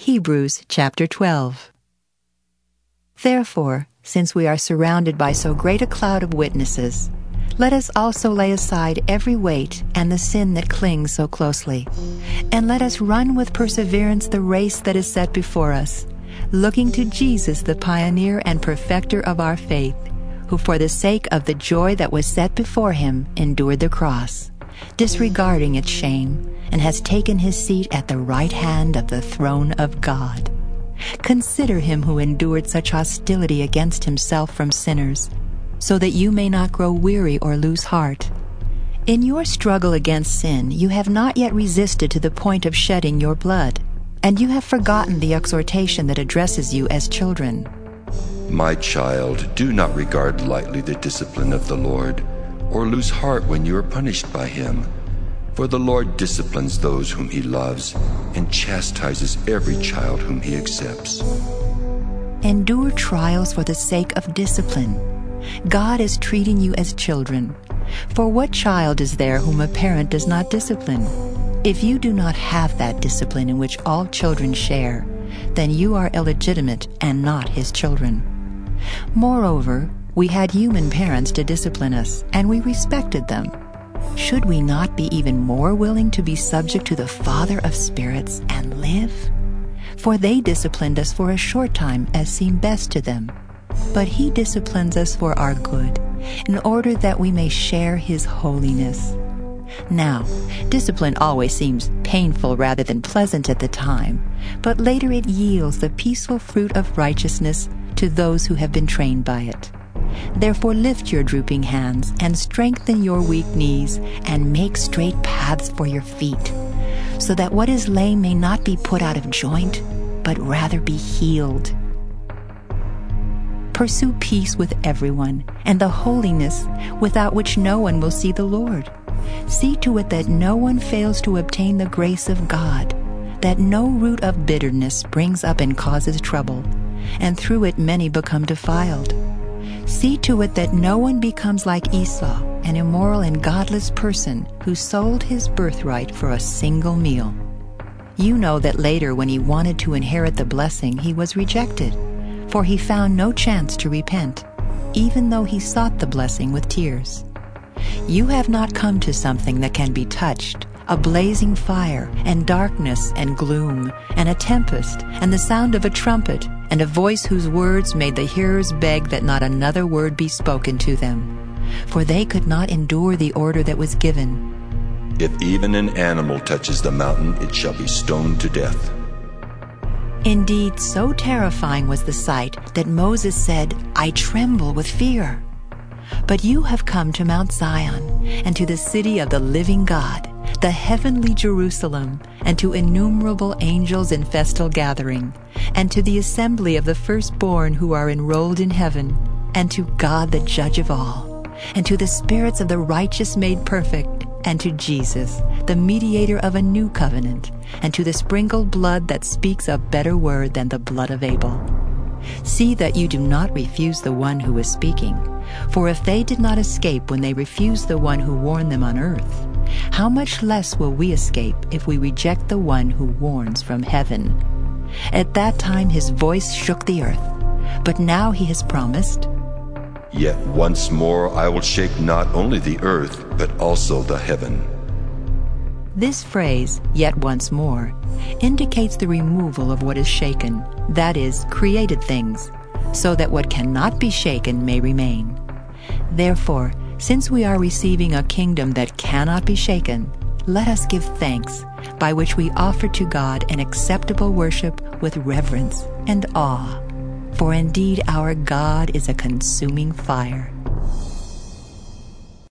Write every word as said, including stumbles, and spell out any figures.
Hebrews chapter twelve. Therefore, since we are surrounded by so great a cloud of witnesses, let us also lay aside every weight and the sin that clings so closely, and let us run with perseverance the race that is set before us, looking to Jesus, the pioneer and perfecter of our faith, who for the sake of the joy that was set before him endured the cross, disregarding its shame, and has taken his seat at the right hand of the throne of God. Consider him who endured such hostility against himself from sinners, so that you may not grow weary or lose heart. In your struggle against sin, you have not yet resisted to the point of shedding your blood, and you have forgotten the exhortation that addresses you as children. My child, do not regard lightly the discipline of the Lord, or lose heart when you are punished by him. For the Lord disciplines those whom he loves, and chastises every child whom he accepts. Endure trials for the sake of discipline. God is treating you as children. For what child is there whom a parent does not discipline? If you do not have that discipline in which all children share, then you are illegitimate and not his children. Moreover, we had human parents to discipline us, and we respected them. Should we not be even more willing to be subject to the Father of spirits and live? For they disciplined us for a short time as seemed best to them. But he disciplines us for our good, in order that we may share his holiness. Now, discipline always seems painful rather than pleasant at the time, but later it yields the peaceful fruit of righteousness to those who have been trained by it. Therefore lift your drooping hands and strengthen your weak knees and make straight paths for your feet, so that what is lame may not be put out of joint, but rather be healed. Pursue peace with everyone and the holiness without which no one will see the Lord. See to it that no one fails to obtain the grace of God, that no root of bitterness springs up and causes trouble, and through it many become defiled. See to it that no one becomes like Esau, an immoral and godless person who sold his birthright for a single meal. You know that later, when he wanted to inherit the blessing, he was rejected, for he found no chance to repent, even though he sought the blessing with tears. You have not come to something that can be touched, a blazing fire, and darkness, and gloom, and a tempest, and the sound of a trumpet, and a voice whose words made the hearers beg that not another word be spoken to them, for they could not endure the order that was given. If even an animal touches the mountain, it shall be stoned to death. Indeed, so terrifying was the sight that Moses said, I tremble with fear. But you have come to Mount Zion, and to the city of the living God, the heavenly Jerusalem, and to innumerable angels in festal gathering, and to the assembly of the firstborn who are enrolled in heaven, and to God the judge of all, and to the spirits of the righteous made perfect, and to Jesus, the mediator of a new covenant, and to the sprinkled blood that speaks a better word than the blood of Abel. See that you do not refuse the one who is speaking, for if they did not escape when they refused the one who warned them on earth, how much less will we escape if we reject the one who warns from heaven? At that time his voice shook the earth, but now he has promised, Yet once more I will shake not only the earth, but also the heaven. This phrase, yet once more, indicates the removal of what is shaken, that is, created things, so that what cannot be shaken may remain. Therefore, since we are receiving a kingdom that cannot be shaken, let us give thanks, by which we offer to God an acceptable worship with reverence and awe. For indeed our God is a consuming fire.